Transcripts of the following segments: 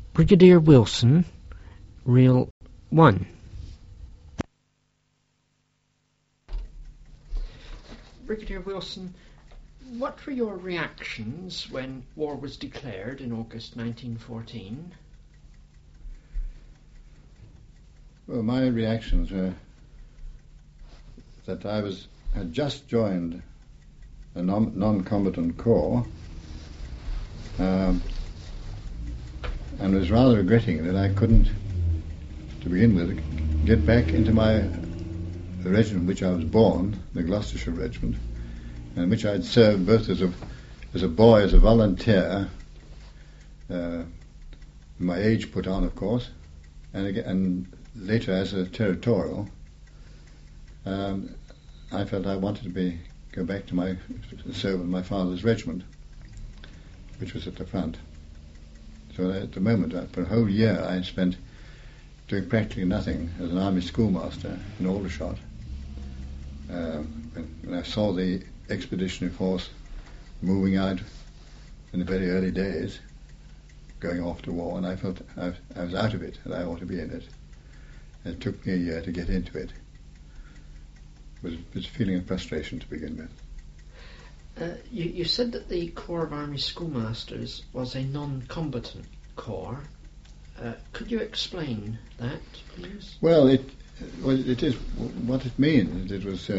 Brigadier Wilson, Reel 1. Brigadier Wilson, what were your reactions when war was declared in August 1914? Well, my reactions were that I had just joined a non-combatant corps and was rather regretting that I couldn't, to begin with, get back into the regiment in which I was born, the Gloucestershire Regiment, in which I had served both as a boy, as a volunteer, my age put on, of course, and later as a territorial. I felt I wanted to go back to serve in my father's regiment, which was at the front. So at the moment, for a whole year, I spent doing practically nothing as an army schoolmaster in Aldershot. When I saw the expeditionary force moving out in the very early days, going off to war, and I felt I was out of it, and I ought to be in it. It took me a year to get into it. It was a feeling of frustration to begin with. You said that the Corps of Army Schoolmasters was a non-combatant corps. Could you explain that, please? Well, it is what it means. It was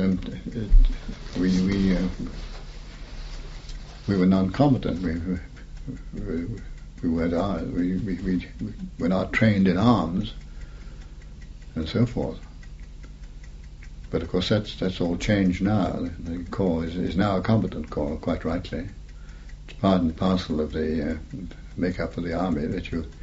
we were non-combatant. We were not trained in arms and so forth. But of course that's all changed now. The corps is now a combatant corps, quite rightly. It's part and parcel of the make-up of the army that you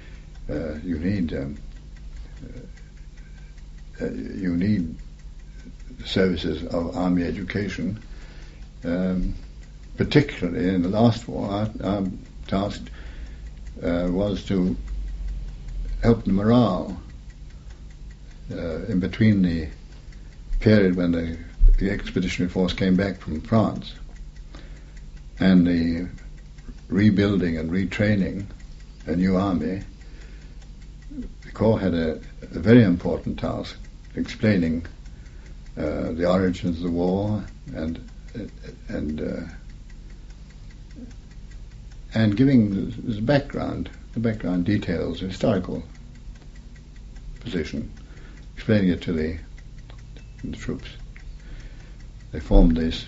need the services of army education. Particularly in the last war, our task was to help the morale in between the period when the expeditionary force came back from France and the rebuilding and retraining a new army. The Corps had a very important task, explaining the origins of the war and giving the background details, the historical position, explaining it to the troops. They formed this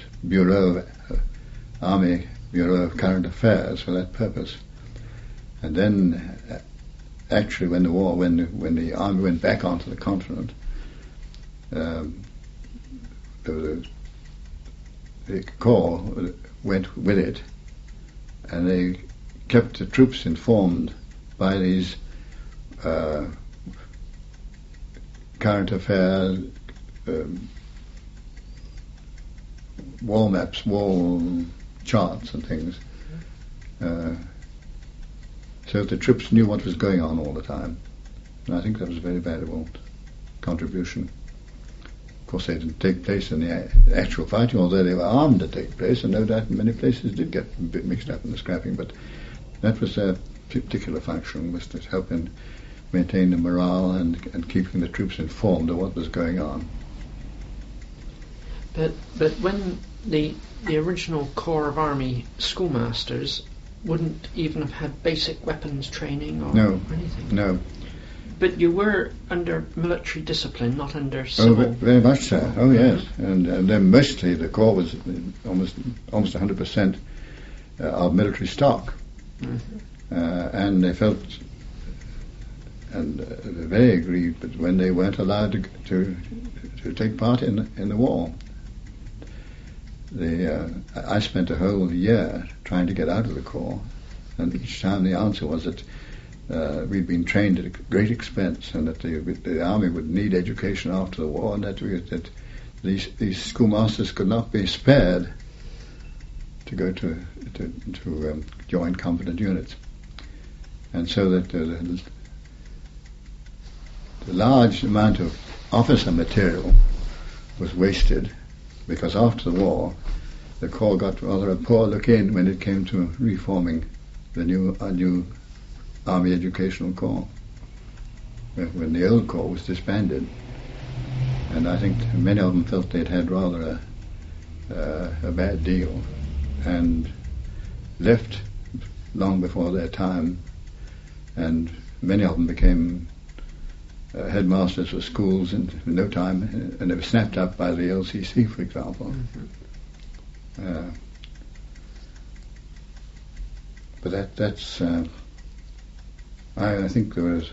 Army Bureau of Current Affairs for that purpose. And then, actually, when the army went back onto the continent, the Corps went with it, and they kept the troops informed by these current affairs, wall maps, wall charts and things, so that the troops knew what was going on all the time. And I think that was a very valuable contribution. Of course, they didn't take place in the actual fighting, although they were armed to take place, and no doubt in many places did get a bit mixed up in the scrapping, but that was their particular function, was to help in maintain the morale and keeping the troops informed of what was going on. But when the original Corps of Army Schoolmasters wouldn't even have had basic weapons training or anything? No. But you were under military discipline, not under civil... Oh, very much so. Oh, yes. And then mostly the Corps was almost 100% of military stock. Mm-hmm. And they felt, and they agreed, but when they weren't allowed to take part in the war. I spent a whole year trying to get out of the Corps, and each time the answer was that we'd been trained at a great expense, and that the army would need education after the war, and that these schoolmasters could not be spared to go to join competent units, and so that the large amount of officer material was wasted, because after the war the Corps got rather a poor look in when it came to reforming the new Army Educational Corps when the old corps was disbanded, and I think many of them felt they'd had rather a bad deal and left long before their time, and many of them became headmasters for schools in no time, and they were snapped up by the LCC, for example. Mm-hmm. But that's I think there was,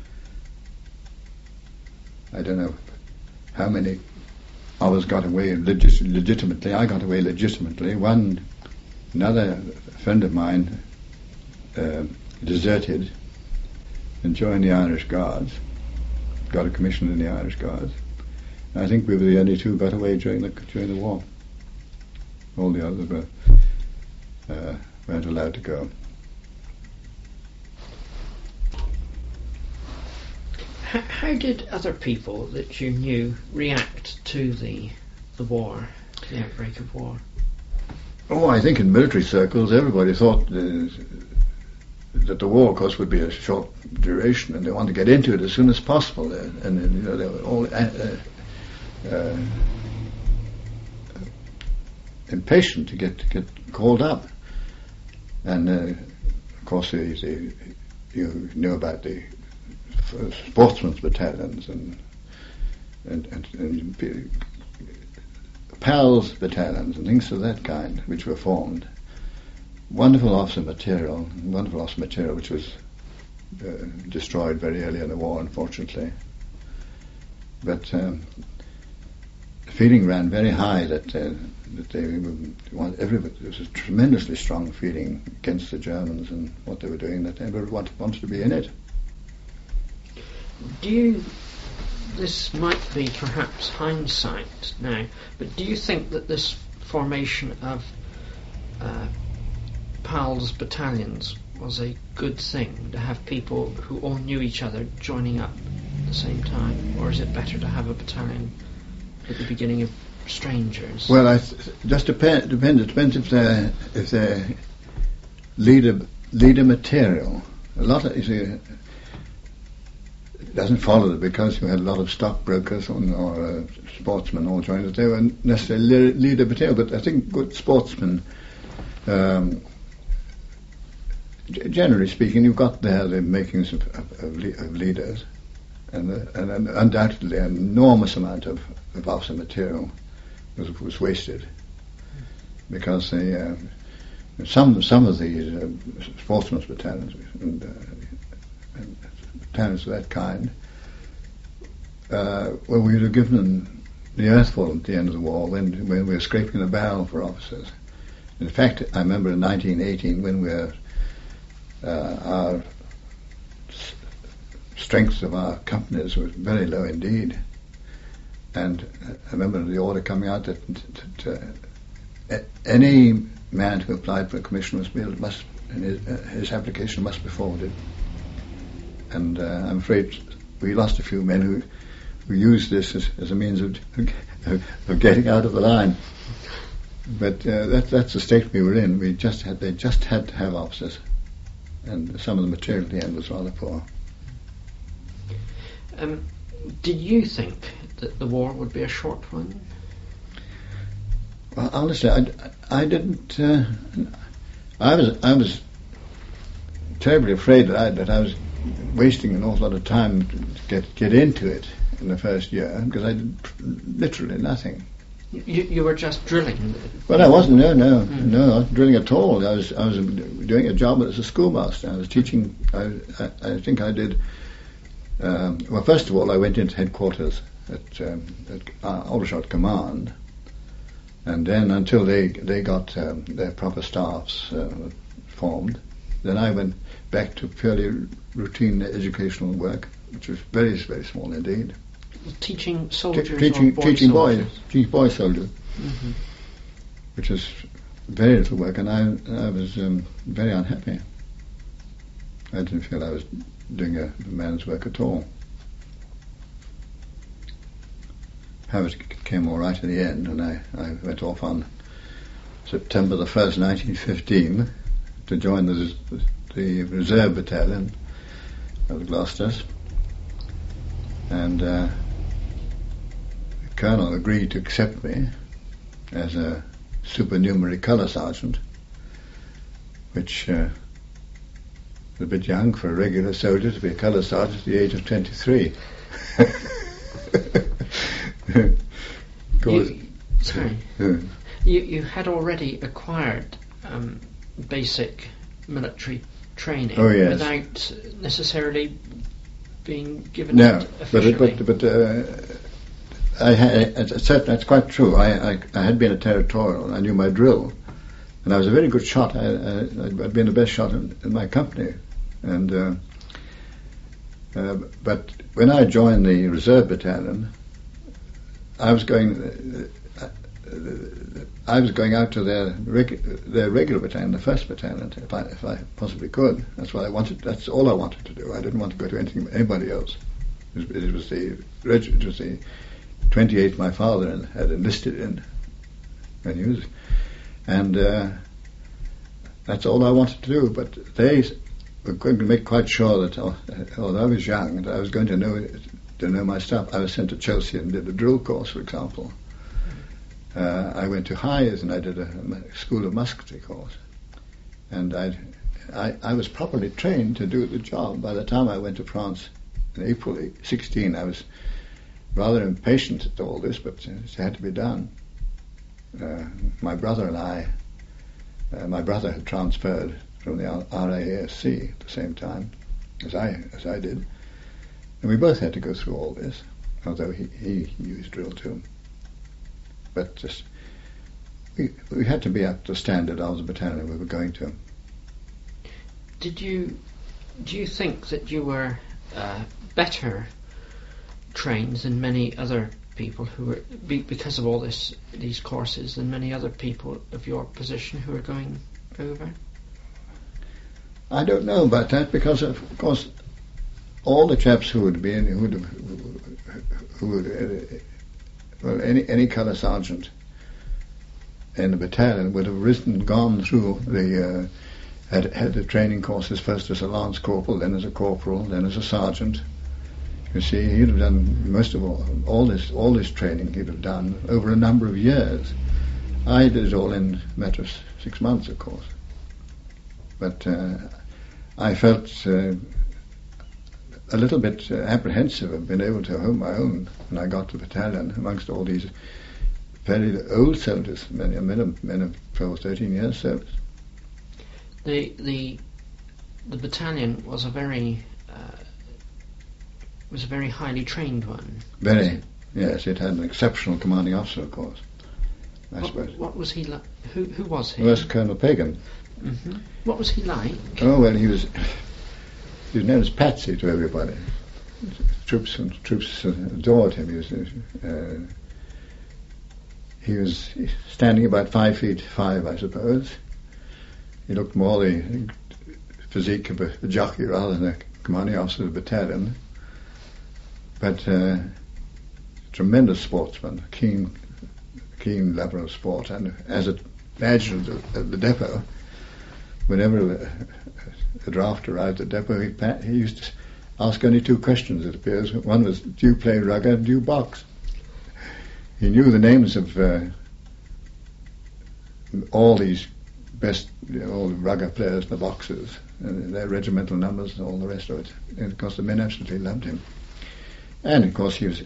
I don't know how many of us got away legitimately. I got away legitimately. Another friend of mine deserted and joined the Irish Guards, got a commission in the Irish Guards. I think we were the only two who got away during the war. All the others weren't allowed to go. How did other people that you knew react to the war, the outbreak of war? Oh, I think in military circles everybody thought that the war, of course, would be a short duration, and they wanted to get into it as soon as possible. And they were all impatient to get called up. And of course, you know about the sportsmen's battalions and PALS battalions and things of that kind, which were formed. Wonderful officer material which was destroyed very early in the war, unfortunately. But the feeling ran very high that they want everybody. There was a tremendously strong feeling against the Germans and what they were doing, that everybody wanted to be in it. This might be perhaps hindsight now, but do you think that this formation of PALS battalions was a good thing, to have people who all knew each other joining up at the same time, or is it better to have a battalion at the beginning of strangers? Well, just depends. It depends if they're leader material. A lot of it doesn't follow that because you had a lot of stockbrokers or sportsmen all joined that they were necessarily leader material. But I think good sportsmen, generally speaking, you've got there the makings of leaders, and undoubtedly an enormous amount of officer material was wasted because some of the sportsmen's battalions and battalions of that kind, we were given them the earthful at the end of the war when we were scraping the barrel for officers. In fact, I remember in 1918 when our strength of our companies was very low indeed, and I remember the order coming out that any man who applied for a commission his application must be forwarded. And I'm afraid we lost a few men who used this as a means of getting out of the line. But that's the state we were in. They just had to have officers, and some of the material at the end was rather poor. Did you think that the war would be a short one? Well, honestly, I didn't. I was terribly afraid that I was wasting an awful lot of time to get into it in the first year, because I did literally nothing. You were just drilling? Well, I wasn't. No, I wasn't drilling at all. I was doing a job as a schoolmaster. I was teaching. I think I did. Well, first of all, I went into headquarters at Aldershot Command, and then until they got their proper staffs formed, then I went back to purely routine educational work, which was very, very small indeed. Teaching soldiers teaching soldiers? boy soldiers, mm-hmm. Which was very little work, and I was very unhappy. I didn't feel I was doing a man's work at all. However, it came all right in the end, and I went off on September the 1st, 1915, to join the the reserve battalion of the Gloucesters, and the colonel agreed to accept me as a supernumerary colour sergeant, which was a bit young for a regular soldier to be a colour sergeant at the age of 23. You had already acquired basic military training without necessarily being given it officially. But I said that's quite true. I had been a territorial, and I knew my drill, and I was a very good shot. I'd been the best shot in my company, and but when I joined the reserve battalion, I was going out to their regular battalion, the 1st Battalion, if I possibly could. That's what I wanted. That's all I wanted to do. I didn't want to go to anybody else. It was the 28th my father had enlisted in when he was, and that's all I wanted to do. But they were going to make quite sure that although I was young and I was going to know my stuff, I was sent to Chelsea and did a drill course, for example. I went to Hythe and I did a school of musketry course, and I was properly trained to do the job. By the time I went to France in April 16, I was rather impatient at all this, but it had to be done. My brother and my brother had transferred from the RAASC at the same time as I did, and we both had to go through all this, although he used drill too. But just we had to be up to standard of the battalion we were going to. Do you think that you were better trained than many other people who were because of all these courses than many other people of your position who were going over? I don't know about that, because of course all the chaps who would be any colour sergeant in the battalion would have gone through had the training courses, first as a lance corporal, then as a corporal, then as a sergeant. You see, he'd have done most of all this training. He'd have done over a number of years. I did it all in a matter of 6 months, of course. But I felt a little bit apprehensive of being able to hold my own when I got to the battalion amongst all these very old soldiers, men of 12, 13 years service. The battalion was a very highly trained one. Very, yes. It had an exceptional commanding officer, of course. I suppose. What was he like? Who was he? He was Colonel Pagan. Mm-hmm. What was he like? Oh well, he was known as Patsy to everybody. Troops adored him. He was standing about 5'5", I suppose. He looked more the physique of a jockey rather than a commanding officer of the battalion. But tremendous sportsman, keen lover of sport, and as an adjutant at the depot, whenever a draft arrived at the depot, he used to ask only 2 questions, it appears. One was, do you play rugger, do you box? He knew the names of all these all the rugger players, the boxers, and their regimental numbers and all the rest of it. And of course the men absolutely loved him. And of course he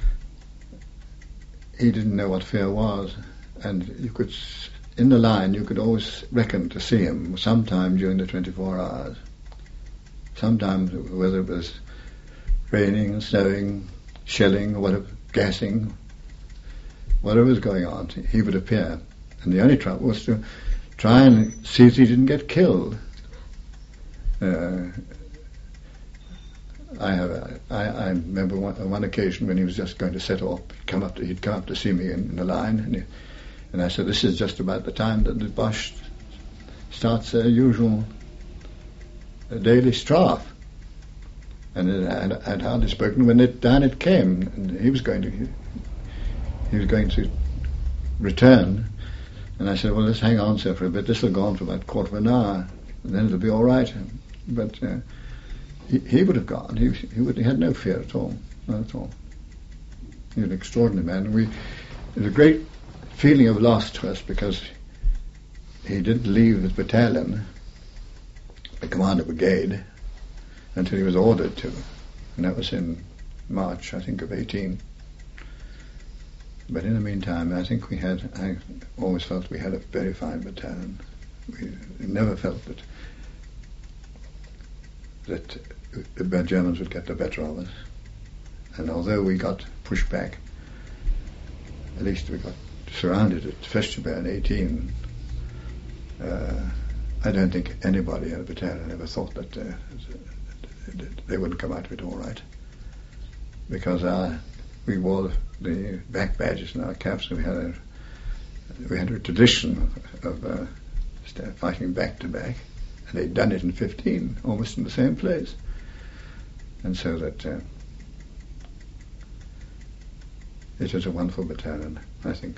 didn't know what fear was, and you could, in the line, you could always reckon to see him sometime during the 24 hours. Sometimes, whether it was raining, snowing, shelling, or whatever, gassing, whatever was going on, he would appear. And the only trouble was to try and see if he didn't get killed. I remember one occasion when he was just going to set off. He'd come up to see me in the line, and I said, "This is just about the time that the Boche starts their usual daily strafe." And I'd hardly spoken when down it came, and he was going to return. And I said, "Well, let's hang on, sir, for a bit. This will go on for about a quarter of an hour." and then it'll be all right. But he would have gone. He had no fear at all, not at all. He was an extraordinary man. It was a great feeling of loss to us because he didn't leave his battalion, the commander brigade, until he was ordered to, and that was in March, I think, of 18. But in the meantime, I always felt we had a very fine battalion. We never felt that the bad Germans would get the better of us. And although we got pushed back, at least we got surrounded at Festubert in 18, I don't think anybody in the battalion ever thought that they wouldn't come out of it all right. Because we wore the back badges in our caps, and we had a tradition of fighting back to back, and they'd done it in 15, almost in the same place. And so that it was a wonderful battalion, I think.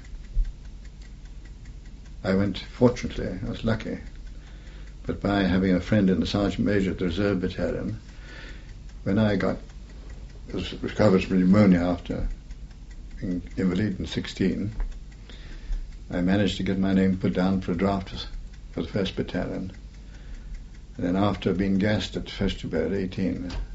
Fortunately, I was lucky, but by having a friend in the Sergeant Major of the Reserve Battalion, when I was recovered from pneumonia after being invalid in 16, I managed to get my name put down for a draft for the 1st Battalion. And then after being gassed at Festubert at 18,